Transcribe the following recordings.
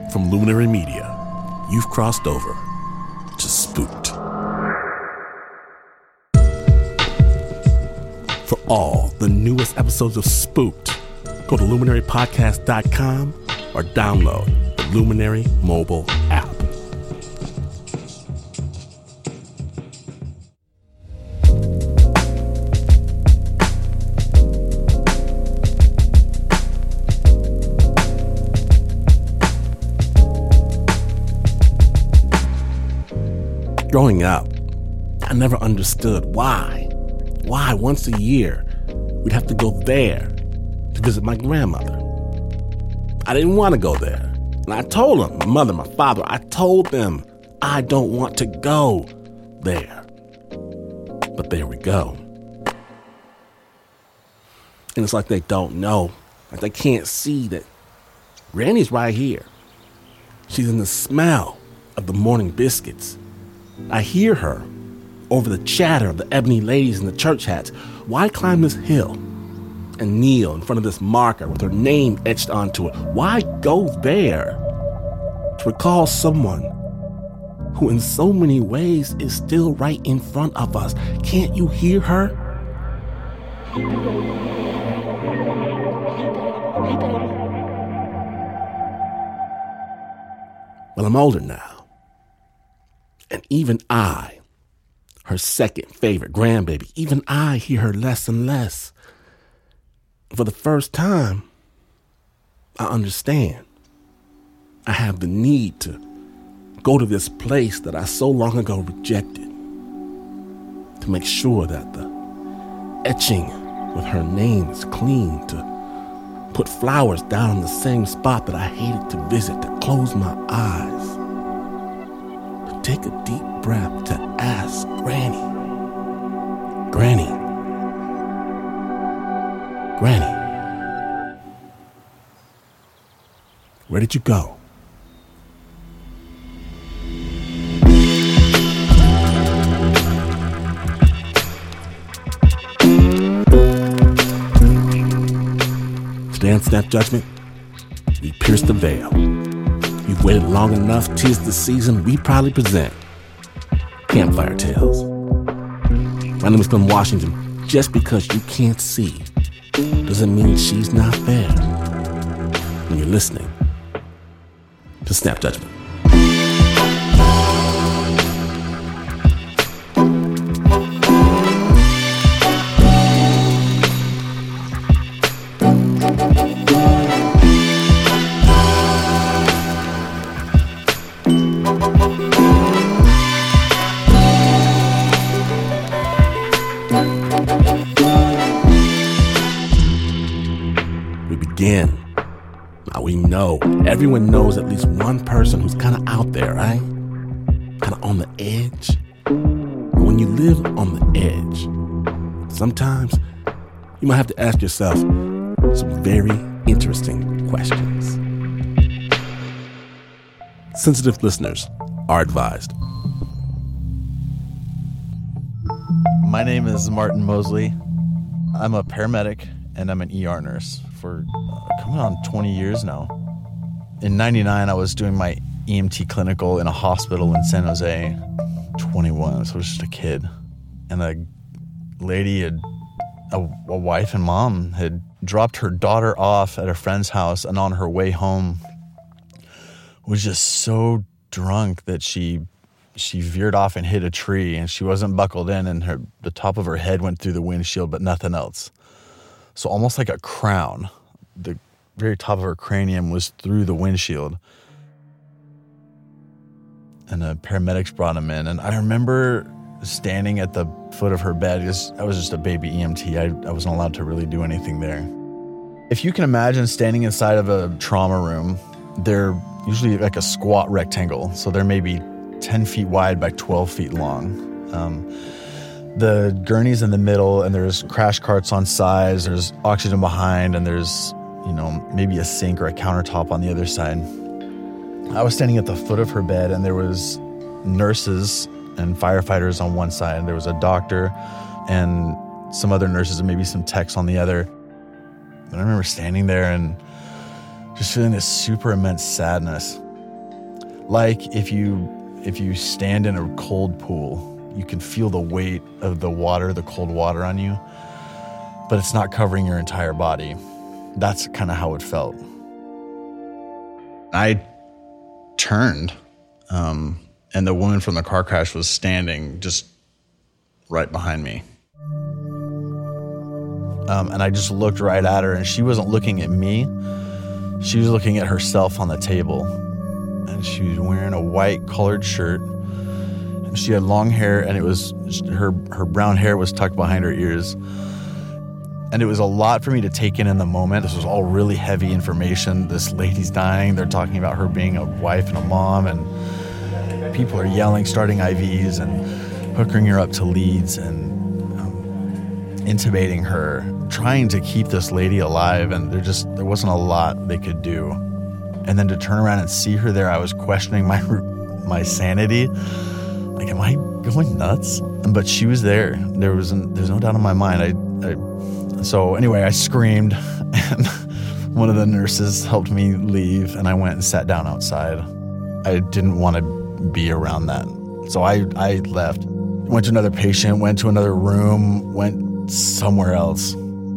From Luminary Media, you've crossed over to Spooked. For all the newest episodes of Spooked, go to luminarypodcast.com or download the Luminary mobile app. Growing up, I never understood why once a year we'd have to go there to visit my grandmother. I didn't want to go there. And I told them, my mother, my father, I told them I don't want to go there. But there we go. And it's like they don't know. Like they can't see that Granny's right here. She's in the smell of the morning biscuits. I hear her over the chatter of the ebony ladies in the church hats. Why climb this hill and kneel in front of this marker with her name etched onto it? Why go there to recall someone who in so many ways is still right in front of us? Can't you hear her? Well, I'm older now. And even I, her second favorite grandbaby, even I hear her less and less. For the first time, I understand. I have the need to go to this place that I so long ago rejected, to make sure that the etching with her name is clean, to put flowers down in the same spot that I hated to visit, to close my eyes, take a deep breath, to ask Granny, where did you go? Today on Snap Judgment, we pierce the veil. You've waited long enough, 'tis the season. We proudly present Campfire Tales. My name is Glenn Washington. Just because you can't see doesn't mean she's not there. When you're listening to Snap Judgment. Now we know, everyone knows at least one person who's kind of out there, right? Kind of on the edge. But when you live on the edge, sometimes you might have to ask yourself some very interesting questions. Sensitive listeners are advised. My name is Martin Mosley. I'm a paramedic and I'm an ER nurse for coming on 20 years now. In 99, I was doing my EMT clinical in a hospital in San Jose, 21, so I was just a kid. And a lady, a wife and mom, had dropped her daughter off at a friend's house, and on her way home was just so drunk that she veered off and hit a tree, and she wasn't buckled in, and the top of her head went through the windshield, but nothing else. So almost like a crown, the very top of her cranium was through the windshield. And the paramedics brought him in. And I remember standing at the foot of her bed. I was just a baby EMT. I wasn't allowed to really do anything there. If you can imagine standing inside of a trauma room, they're usually like a squat rectangle. So they're maybe 10 feet wide by 12 feet long. The gurney's in the middle, and there's crash carts on sides, there's oxygen behind, and there's, maybe a sink or a countertop on the other side. I was standing at the foot of her bed, and there was nurses and firefighters on one side. There was a doctor and some other nurses and maybe some techs on the other. And I remember standing there and just feeling this super immense sadness. Like if you stand in a cold pool, you can feel the weight of the water, the cold water on you, but it's not covering your entire body. That's kind of how it felt. I turned, and the woman from the car crash was standing just right behind me. And I just looked right at her, and she wasn't looking at me. She was looking at herself on the table. And she was wearing a white colored shirt. And she had long hair, and it was her brown hair was tucked behind her ears. And it was a lot for me to take in the moment. This was all really heavy information. This lady's dying. They're talking about her being a wife and a mom, and people are yelling, starting IVs and hooking her up to leads and intubating her, trying to keep this lady alive, and there wasn't a lot they could do. And then to turn around and see her there, I was questioning my sanity. Like, am I going nuts? But she was there. There's no doubt in my mind. So anyway, I screamed, and one of the nurses helped me leave, and I went and sat down outside. I didn't want to be around that. So I left, went to another patient, went to another room, went somewhere else.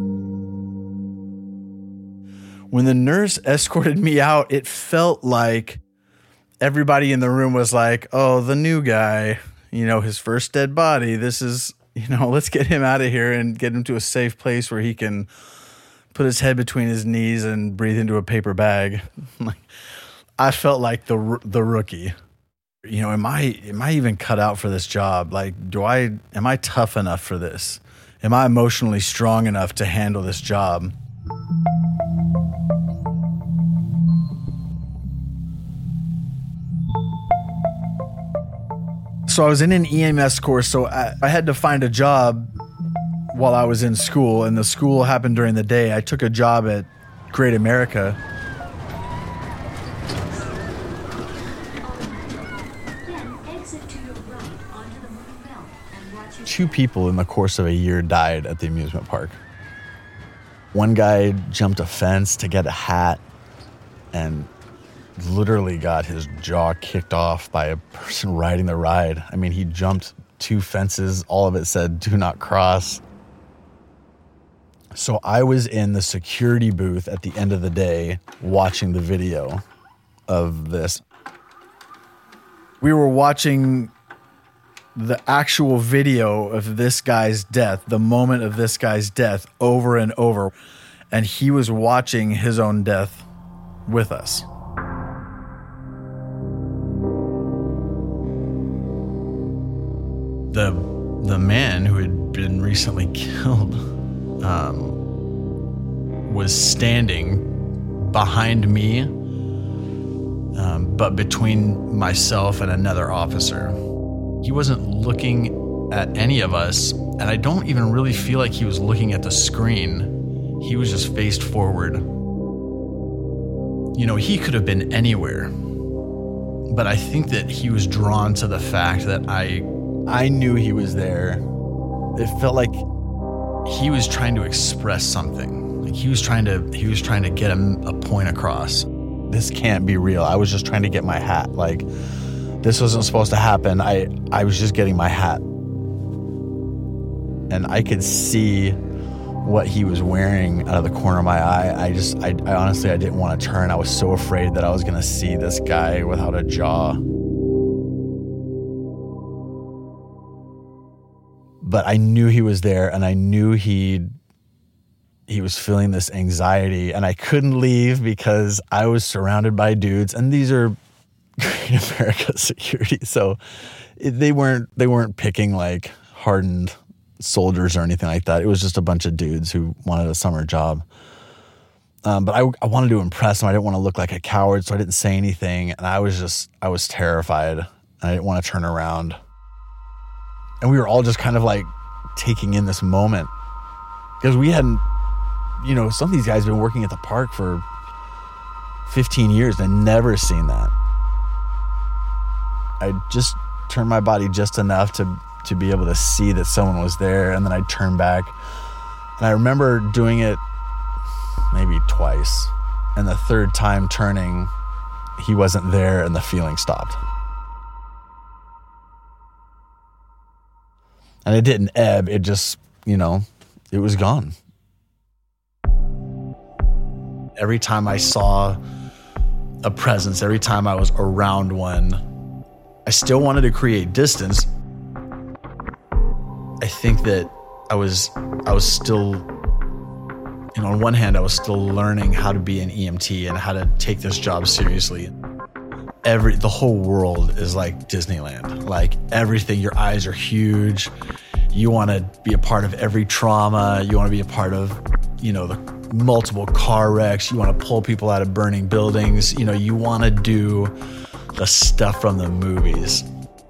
When the nurse escorted me out, it felt like everybody in the room was like, oh, the new guy, his first dead body. This is, let's get him out of here and get him to a safe place where he can put his head between his knees and breathe into a paper bag. I felt like the rookie. Am I even cut out for this job? Like, am I tough enough for this? Am I emotionally strong enough to handle this job? So I was in an EMS course, so I had to find a job while I was in school, and the school happened during the day. I took a job at Great America. Two people in the course of a year died at the amusement park. One guy jumped a fence to get a hat and literally got his jaw kicked off by a person riding the ride. I mean, he jumped 2 fences. All of it said, "Do not cross." So I was in the security booth at the end of the day watching the video of this. We were watching the actual video of this guy's death, the moment of this guy's death, over and over. And he was watching his own death with us. The man who had been recently killed was standing behind me, but between myself and another officer. He wasn't looking at any of us, and I don't even really feel like he was looking at the screen. He was just faced forward. He could have been anywhere, but I think that he was drawn to the fact that I knew he was there. It felt like he was trying to express something. Like he was trying to get a point across. This can't be real. I was just trying to get my hat. Like, this wasn't supposed to happen. I was just getting my hat. And I could see what he was wearing out of the corner of my eye. I honestly, I didn't want to turn. I was so afraid that I was going to see this guy without a jaw. But I knew he was there, and I knew he was feeling this anxiety, and I couldn't leave because I was surrounded by dudes, and these are Great America security, so they weren't picking like hardened soldiers or anything like that. It was just a bunch of dudes who wanted a summer job. But I wanted to impress them. I didn't want to look like a coward, so I didn't say anything, and I was terrified, and I didn't want to turn around. And we were all just kind of like taking in this moment because we hadn't, some of these guys have been working at the park for 15 years and never seen that. I just turned my body just enough to be able to see that someone was there, and then I'd turn back. And I remember doing it maybe twice, and the third time turning, he wasn't there and the feeling stopped. And it didn't ebb, it just, it was gone. Every time I saw a presence, every time I was around one, I still wanted to create distance. I think that I was still, on one hand, I was still learning how to be an EMT and how to take this job seriously. The whole world is like Disneyland. Like everything, your eyes are huge. You want to be a part of every trauma. You want to be a part of, the multiple car wrecks. You want to pull people out of burning buildings. You want to do the stuff from the movies.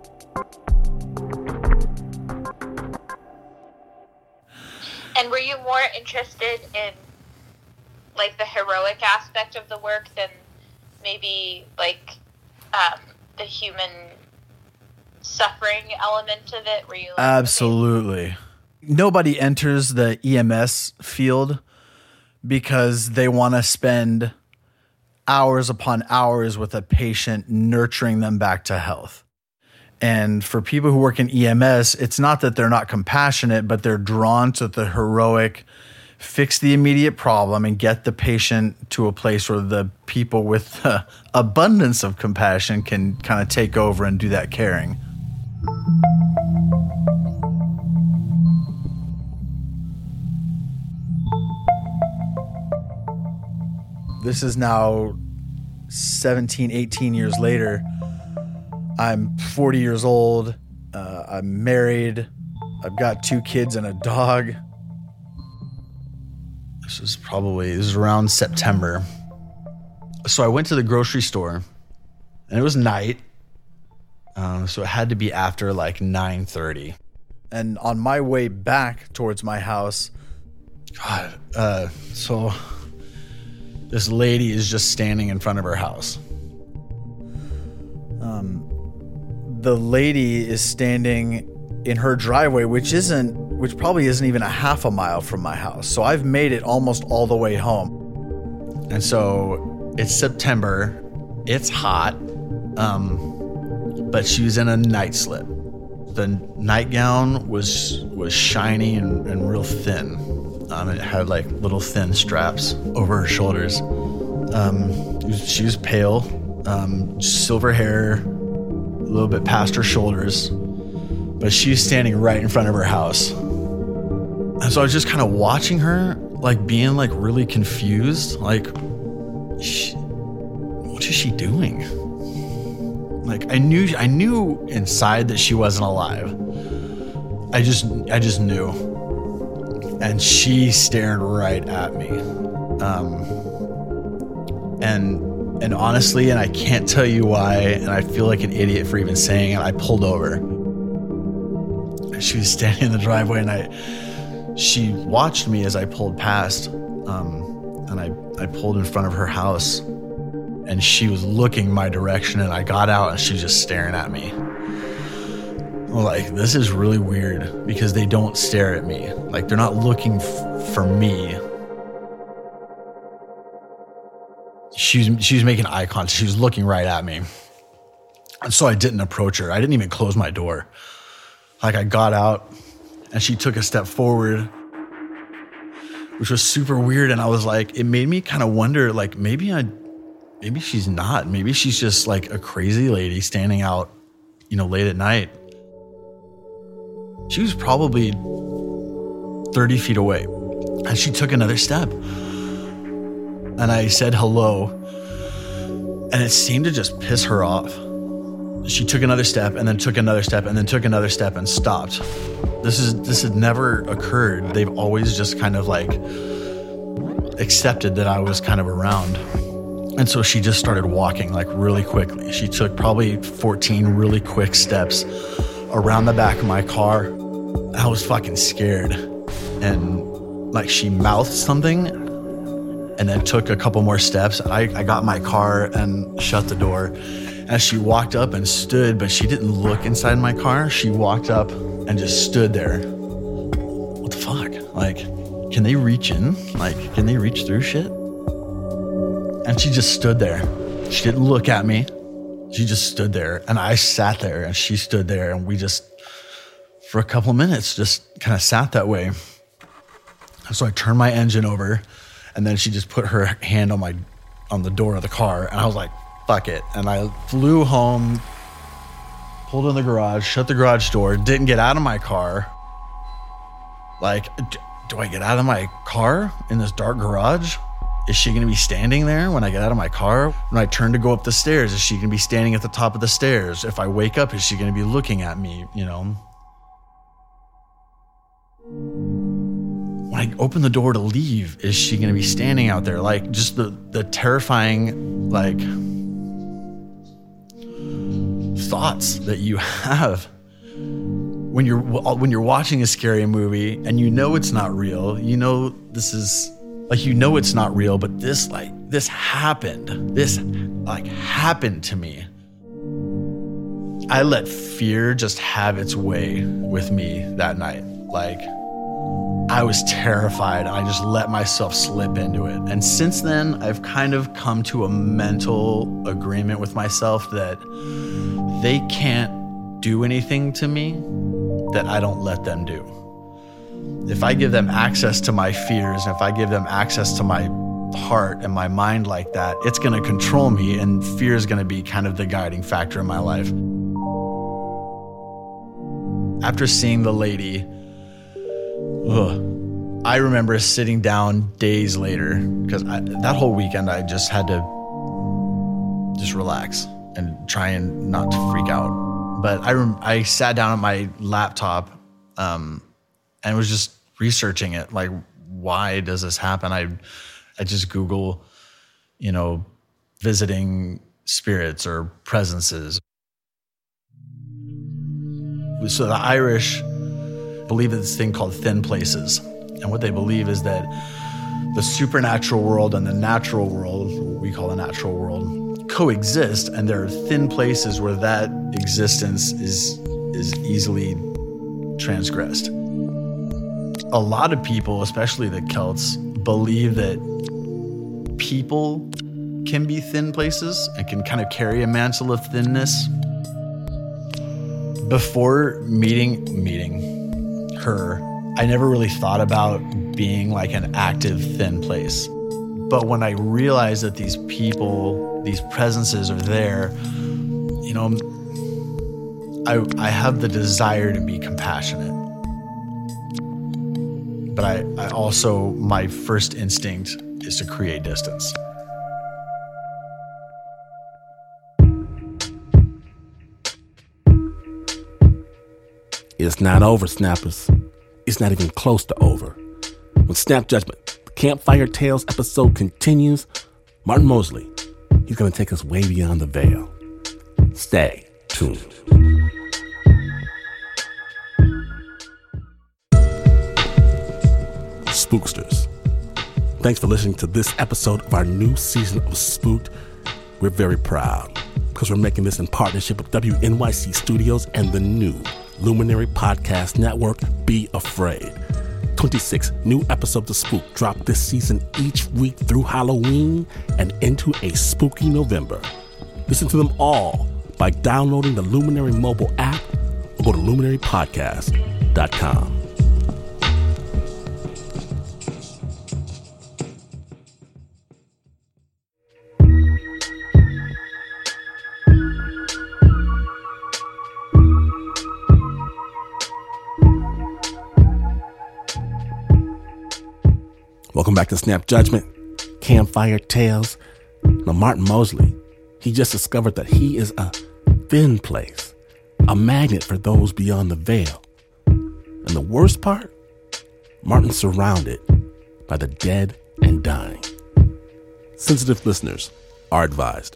And were you more interested in like the heroic aspect of the work than maybe like the human suffering element of it? Were you like, absolutely. Okay. Nobody enters the EMS field because they want to spend hours upon hours with a patient, nurturing them back to health. And for people who work in EMS, it's not that they're not compassionate, but they're drawn to the heroic, fix the immediate problem and get the patient to a place where the people with abundance of compassion can kind of take over and do that caring. This is now 17, 18 years later. I'm 40 years old. I'm married. I've got 2 kids and a dog. This is around September. So I went to the grocery store and it was night. So it had to be after like 9:30. And on my way back towards my house, so this lady is just standing in front of her house. The lady is standing in her driveway, which probably isn't even a half a mile from my house. So I've made it almost all the way home. And so it's September, it's hot, but she was in a night slip. The nightgown was shiny and real thin. It had like little thin straps over her shoulders. She was pale, silver hair, a little bit past her shoulders, but she was standing right in front of her house. And so I was just kind of watching her, like being like really confused. Like, what is she doing? Like I knew inside that she wasn't alive. I just knew. And she stared right at me. And honestly, and I can't tell you why, and I feel like an idiot for even saying it, I pulled over. She was standing in the driveway and she watched me as I pulled past. And I pulled in front of her house and she was looking my direction, and I got out and she was just staring at me. I'm like, this is really weird because they don't stare at me. Like they're not looking for me. She was making eye contact. She was looking right at me. And so I didn't approach her. I didn't even close my door. Like I got out and she took a step forward, which was super weird. And I was like, it made me kind of wonder, like maybe she's not. Maybe she's just like a crazy lady standing out, late at night. She was probably 30 feet away. And she took another step. And I said hello, and it seemed to just piss her off. She took another step, and then took another step, and then took another step, and stopped. This had never occurred. They've always just kind of like accepted that I was kind of around. And so she just started walking like really quickly. She took probably 14 really quick steps around the back of my car. I was fucking scared. And like she mouthed something, and then took a couple more steps. I got my car and shut the door. As she walked up and stood, but she didn't look inside my car. She walked up and just stood there. What the fuck? Like, can they reach in? Like, can they reach through shit? And she just stood there. She didn't look at me. She just stood there, and I sat there, and she stood there, and we just, for a couple of minutes, just kind of sat that way. So I turned my engine over, and then she just put her hand on the door of the car, and I was like, fuck it. And I flew home, pulled in the garage, shut the garage door, didn't get out of my car. Like, do I get out of my car in this dark garage? Is she going to be standing there when I get out of my car? When I turn to go up the stairs, is she going to be standing at the top of the stairs? If I wake up, is she going to be looking at me, you know? When I open the door to leave, is she going to be standing out there? Like, just the terrifying, like, thoughts that you have when you're watching a scary movie and you know it's not real. You know this is... Like, you know it's not real, but this happened. This happened to me. I let fear just have its way with me that night. Like, I was terrified. I just let myself slip into it. And since then, I've kind of come to a mental agreement with myself that they can't do anything to me that I don't let them do. If I give them access to my fears, and if I give them access to my heart and my mind like that, it's going to control me, and fear is going to be kind of the guiding factor in my life. After seeing the lady, I remember sitting down days later, because that whole weekend I just had to just relax and try and not to freak out. But I sat down at my laptop and was just researching it. Like, why does this happen? I just Google, visiting spirits or presences. So the Irish believe in this thing called thin places. And what they believe is that the supernatural world and the natural world, what we call the natural world, coexist, and there are thin places where that existence is easily transgressed. A lot of people, especially the Celts, believe that people can be thin places and can kind of carry a mantle of thinness. Before meeting her, I never really thought about being like an active thin place. But when I realized that these people, these presences are there, I have the desire to be compassionate. But I also, my first instinct is to create distance. It's not over, Snappers. It's not even close to over. When Snap Judgment, the Campfire Tales episode continues, Martin Mosley, he's going to take us way beyond the veil. Stay tuned. Spooksters, thanks for listening to this episode of our new season of Spooked. We're very proud because we're making this in partnership with WNYC Studios and the new Luminary Podcast Network, Be Afraid. 26 new episodes of Spook drop this season each week through Halloween and into a spooky November. Listen to them all by downloading the Luminary mobile app or go to luminarypodcast.com. Welcome back to Snap Judgment, Campfire Tales. Now, Martin Mosley, he just discovered that he is a thin place, a magnet for those beyond the veil. And the worst part, Martin's surrounded by the dead and dying. Sensitive listeners are advised.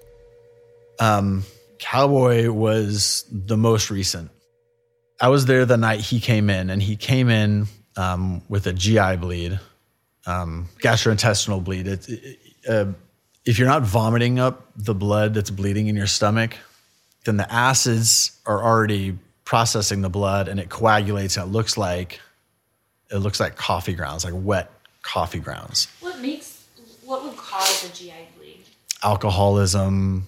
Cowboy was the most recent. I was there the night he came in, and he came in with a GI bleed. Gastrointestinal bleed. If you're not vomiting up the blood that's bleeding in your stomach, then the acids are already processing the blood, and it coagulates, and it looks like coffee grounds, like wet coffee grounds. What would cause a GI bleed? alcoholism.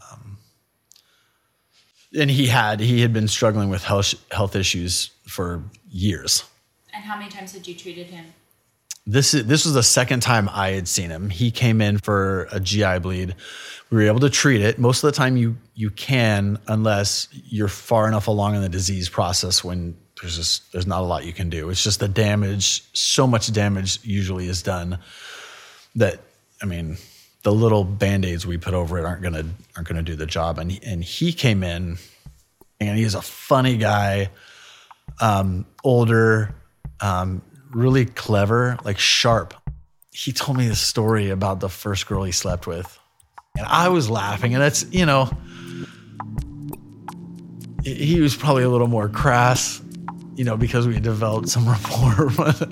And he had been struggling with health issues for years. And how many times had you treated him? This was the second time I had seen him. He came in for a GI bleed. We were able to treat it. Most of the time you can, unless you're far enough along in the disease process when there's not a lot you can do. It's just the damage, so much damage usually is done that, I mean, the little Band-Aids we put over it aren't gonna do the job. And he came in, and he's a funny guy, older, really clever, like sharp. He told me this story about the first girl he slept with, and I was laughing. And that's, you know, he was probably a little more crass, you know, because we had developed some rapport.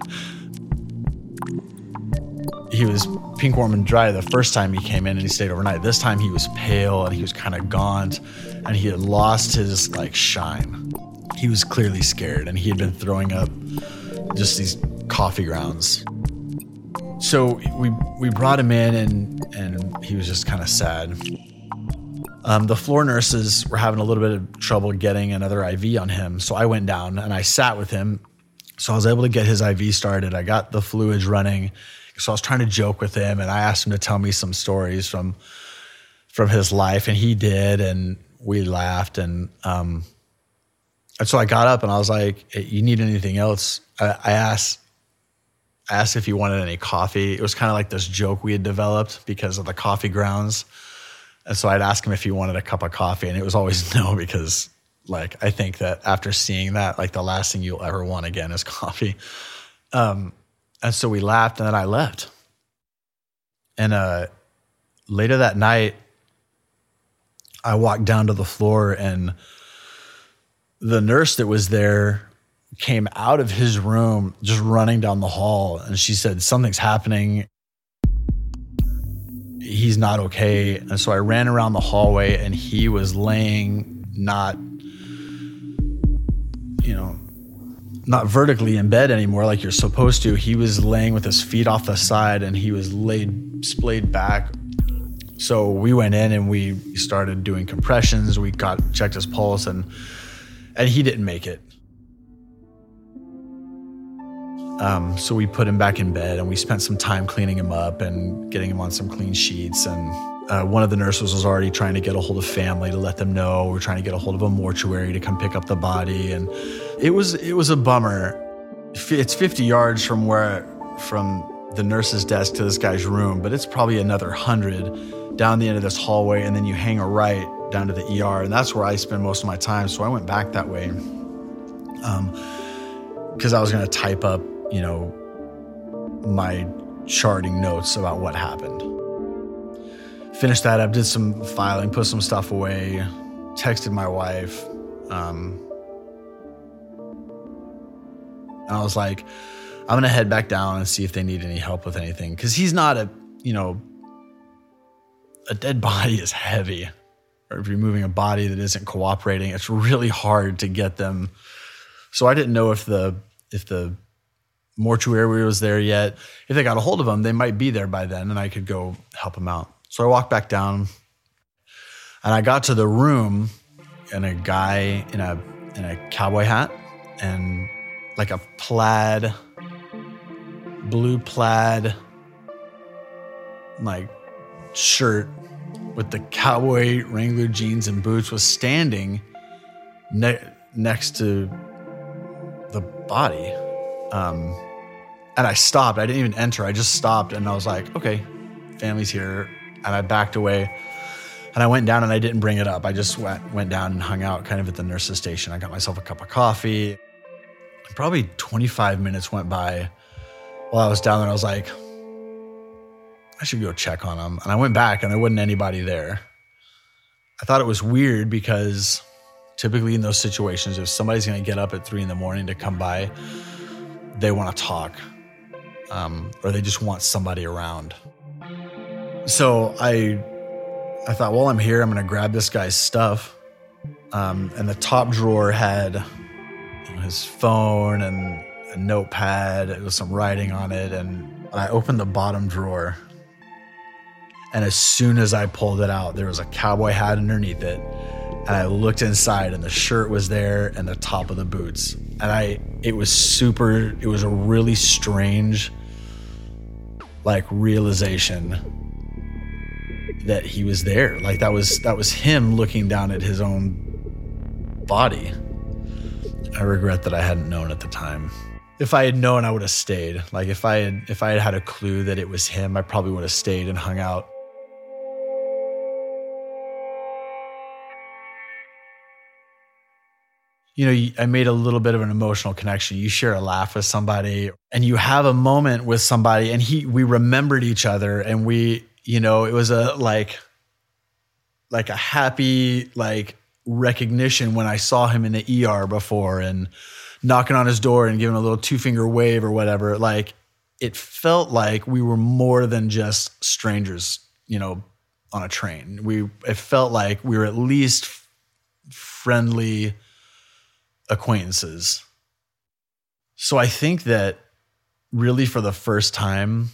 He was pink, warm, and dry the first time he came in, and he stayed overnight. This time he was pale and he was kind of gaunt, and he had lost his like shine. He was clearly scared, and he had been throwing up just these coffee grounds. So we brought him in, and he was just kind of sad. The floor nurses were having a little bit of trouble getting another IV on him, so I went down and I sat with him. So I was able to get his IV started. I got the fluids running. So I was trying to joke with him, and I asked him to tell me some stories from his life, and he did, and we laughed. And so I got up and I was like, hey, you need anything else? I asked if he wanted any coffee. It was kind of like this joke we had developed because of the coffee grounds. And so I'd ask him if he wanted a cup of coffee, and it was always no, because like, I think that after seeing that, like the last thing you'll ever want again is coffee. And so we laughed, and then I left. And later that night, I walked down to the floor, and the nurse that was there came out of his room just running down the hall, and she said, something's happening. He's not okay. And so I ran around the hallway, and he was laying not vertically in bed anymore like you're supposed to. He was laying with his feet off the side, and he was splayed back. So we went in and we started doing compressions. We checked his pulse, and he didn't make it. So we put him back in bed, and we spent some time cleaning him up and getting him on some clean sheets. And one of the nurses was already trying to get a hold of family to let them know. We're trying to get a hold of a mortuary to come pick up the body. And it was a bummer. It's 50 yards from the nurse's desk to this guy's room, but it's probably another 100 down the end of this hallway. And then you hang a right down to the ER. And that's where I spend most of my time. So I went back that way. Because I was going to type up, my charting notes about what happened. Finished that up, did some filing, put some stuff away, texted my wife. And I was like, I'm going to head back down and see if they need any help with anything. Because he's not a dead body is heavy. Or if you're moving a body that isn't cooperating, it's really hard to get them. So I didn't know if the mortuary was there yet. If they got a hold of them, they might be there by then, and I could go help them out. So I walked back down, and I got to the room, and a guy in a cowboy hat and like a blue plaid, like shirt with the cowboy Wrangler jeans and boots was standing next to the body. And I stopped. I didn't even enter. I just stopped, and I was like, okay, family's here. And I backed away, and I went down, and I didn't bring it up. I just went down and hung out kind of at the nurse's station. I got myself a cup of coffee. Probably 25 minutes went by while I was down there. I was like, I should go check on him. And I went back, and there wasn't anybody there. I thought it was weird because typically in those situations, if somebody's going to get up at 3 a.m. to come by, they want to talk, or they just want somebody around. So I thought, well, I'm here. I'm going to grab this guy's stuff. And the top drawer had his phone and a notepad with some writing on it. And I opened the bottom drawer, And as soon as I pulled it out, there was a cowboy hat underneath it. And I looked inside and the shirt was there and the top of the boots. And it was a really strange, like, realization that he was there. Like, that was him looking down at his own body. I regret that I hadn't known at the time. If I had known, I would have stayed. Like, if I had had a clue that it was him, I probably would have stayed and hung out. You know, I made a little bit of an emotional connection. You share a laugh with somebody and you have a moment with somebody and we remembered each other and we, you know, it was a happy, like, recognition when I saw him in the ER before and knocking on his door and giving a little 2-finger wave or whatever. Like, it felt like we were more than just strangers, you know, on a train. It felt like we were at least friendly acquaintances. So I think that really for the first time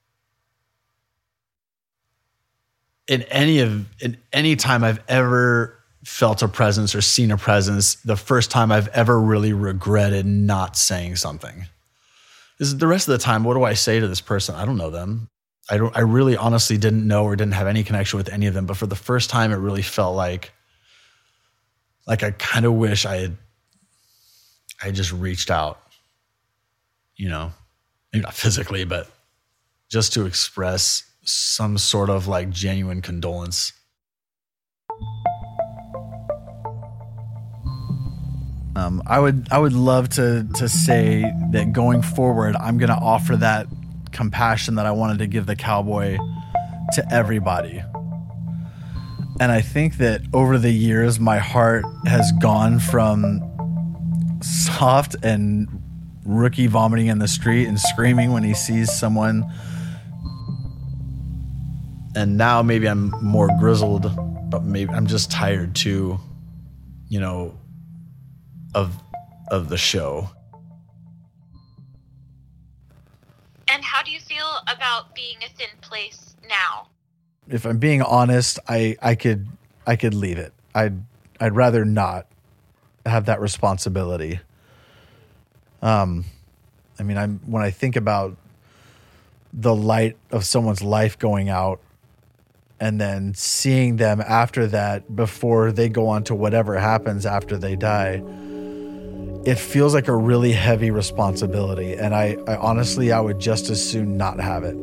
in any time I've ever felt a presence or seen a presence, the first time I've ever really regretted not saying something. Is the rest of the time, what do I say to this person? I don't know them. I really honestly didn't know or didn't have any connection with any of them. But for the first time, it really felt like I kind of wish I just reached out, you know, maybe not physically, but just to express some sort of, like, genuine condolence. I would love to say that going forward, I'm going to offer that compassion that I wanted to give the cowboy to everybody. And I think that over the years, my heart has gone from soft and rookie vomiting in the street and screaming when he sees someone. And now maybe I'm more grizzled, but maybe I'm just tired too, you know, of the show. And how do you feel about being a thin place now? If I'm being honest, I could leave it. I'd rather not have that responsibility. I mean, when I think about the light of someone's life going out and then seeing them after that, before they go on to whatever happens after they die, it feels like a really heavy responsibility. And I honestly, I would just as soon not have it.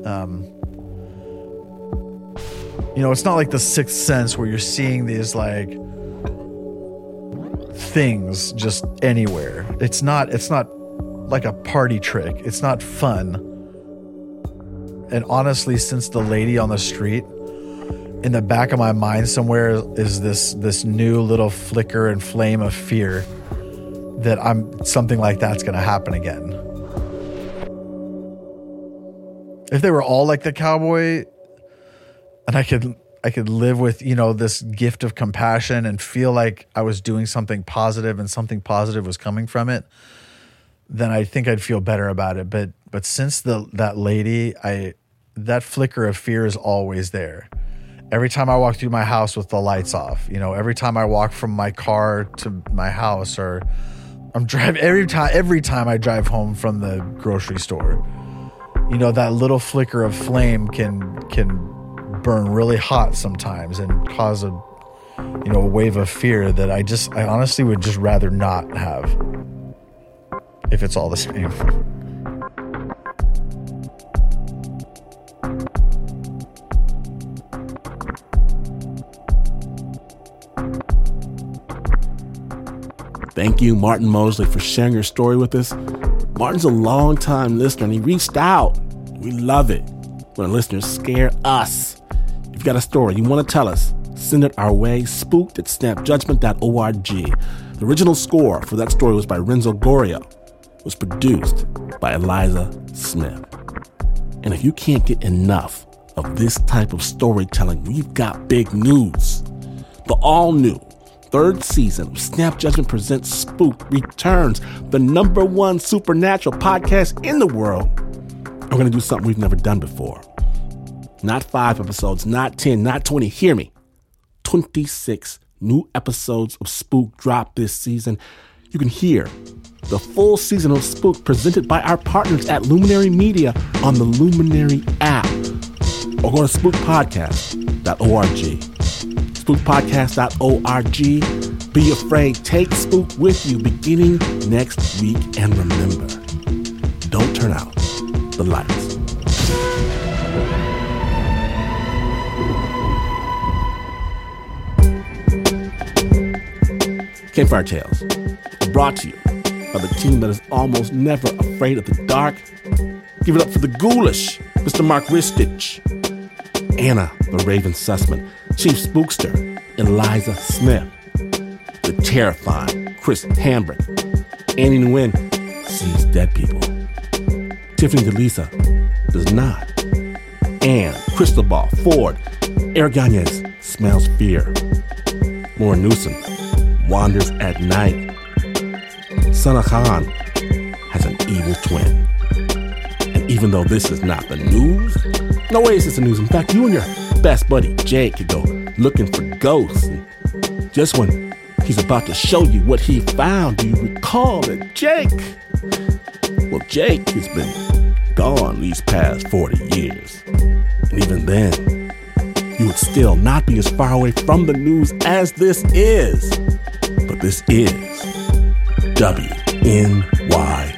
You know, it's not like The Sixth Sense where you're seeing these, like, things just anywhere. It's not like a party trick. It's not fun. And honestly, since the lady on the street, in the back of my mind somewhere is this new little flicker and flame of fear that something like that's going to happen again. If they were all like the cowboy, and I could live with, you know, this gift of compassion and feel like I was doing something positive and something positive was coming from it, then I think I'd feel better about it. But since that lady, that flicker of fear is always there. Every time I walk through my house with the lights off, you know, every time I walk from my car to my house, or I'm driving every time I drive home from the grocery store, you know, that little flicker of flame can burn really hot sometimes and cause a wave of fear that I honestly would just rather not have, if it's all the same. Thank you, Martin Mosley, for sharing your story with us. Martin's a long-time listener, and he reached out. We love it when listeners scare us. If you've got a story you want to tell us, send it our way, spooked@snapjudgment.org. The original score for that story was by Renzo Gorio. It was produced by Eliza Smith. And if you can't get enough of this type of storytelling, we've got big news. The all-new third season of Snap Judgment Presents Spooked returns, the #1 supernatural podcast in the world. We're going to do something we've never done before. Not 5 episodes, not 10, not 20. Hear me. 26 new episodes of Spook drop this season. You can hear the full season of Spook presented by our partners at Luminary Media on the Luminary app. Or go to spookpodcast.org. Spookpodcast.org. Be afraid. Take Spook with you beginning next week. And remember, don't turn out the lights. Campfire Tales, brought to you by the team that is almost never afraid of the dark. Give it up for the ghoulish Mr. Mark Ristich, Anna the Raven Sussman, Chief Spookster Eliza Smith, the terrifying Chris Hambrick, Annie Nguyen sees dead people, Tiffany DeLisa does not, and Cristobal Ford Aragonés smells fear, Maura Newsom wanders at night. Sana Khan has an evil twin. And even though this is not the news, no way is this the news. In fact, you and your best buddy Jake could go looking for ghosts. And just when he's about to show you what he found, do you recall that Jake has been gone these past 40 years. And even then, you would still not be as far away from the news as this is. But this is WNYC.